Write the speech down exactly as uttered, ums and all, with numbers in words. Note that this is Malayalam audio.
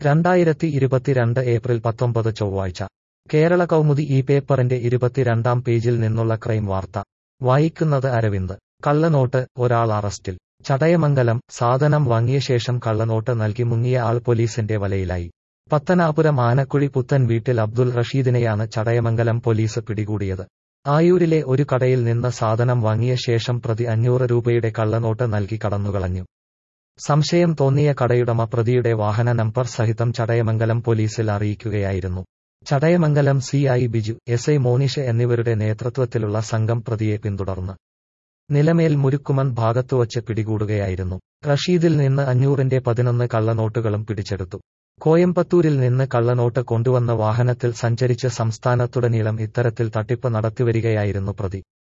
രണ്ടായിരത്തി ഇരുപത്തിരണ്ട് ഏപ്രിൽ പത്തൊമ്പത് ചൊവ്വാഴ്ച കേരള കൗമുദി ഈ പേപ്പറിന്റെ ഇരുപത്തിരണ്ടാം പേജിൽ നിന്നുള്ള ക്രൈം വാർത്ത വായിക്കുന്നത് അരവിന്ദ്. കള്ളനോട്ട്, ഒരാൾ അറസ്റ്റിൽ. ചടയമംഗലം. സാധനം വാങ്ങിയ ശേഷം കള്ളനോട്ട് നൽകി മുങ്ങിയ ആൾ പോലീസിന്റെ വലയിലായി. പത്തനാപുരം ആനക്കുഴി പുത്തൻ വീട്ടിൽ അബ്ദുൽ റഷീദിനെയാണ് ചടയമംഗലം പോലീസ് പിടികൂടിയത്. ആയൂരിലെ ഒരു കടയിൽ നിന്ന് സാധനം വാങ്ങിയ ശേഷം പ്രതി അഞ്ഞൂറ് രൂപയുടെ കള്ളനോട്ട് നൽകി കടന്നുകളഞ്ഞു. സംശയം തോന്നിയ കടയുടമ പ്രതിയുടെ വാഹന നമ്പർ സഹിതം ചടയമംഗലം പോലീസിൽ അറിയിക്കുകയായിരുന്നു. Chadayamangalam C I Biju, S I Monish എന്നിവരുടെ നേതൃത്വത്തിലുള്ള സംഘം പ്രതിയെ പിന്തുടർന്ന് നിലമേൽ മുരുക്കുമൺ ഭാഗത്തുവച്ച് പിടികൂടുകയായിരുന്നു. റഷീദിൽ നിന്ന് അഞ്ഞൂറിന്റെ പതിനൊന്ന് കള്ളനോട്ടുകളും പിടിച്ചെടുത്തു. കോയമ്പത്തൂരിൽ നിന്ന് കള്ളനോട്ട് കൊണ്ടുവന്ന വാഹനത്തിൽ സഞ്ചരിച്ച് സംസ്ഥാനത്തുടനീളം ഇത്തരത്തിൽ തട്ടിപ്പ് നടത്തിവരികയായിരുന്നു പ്രതി.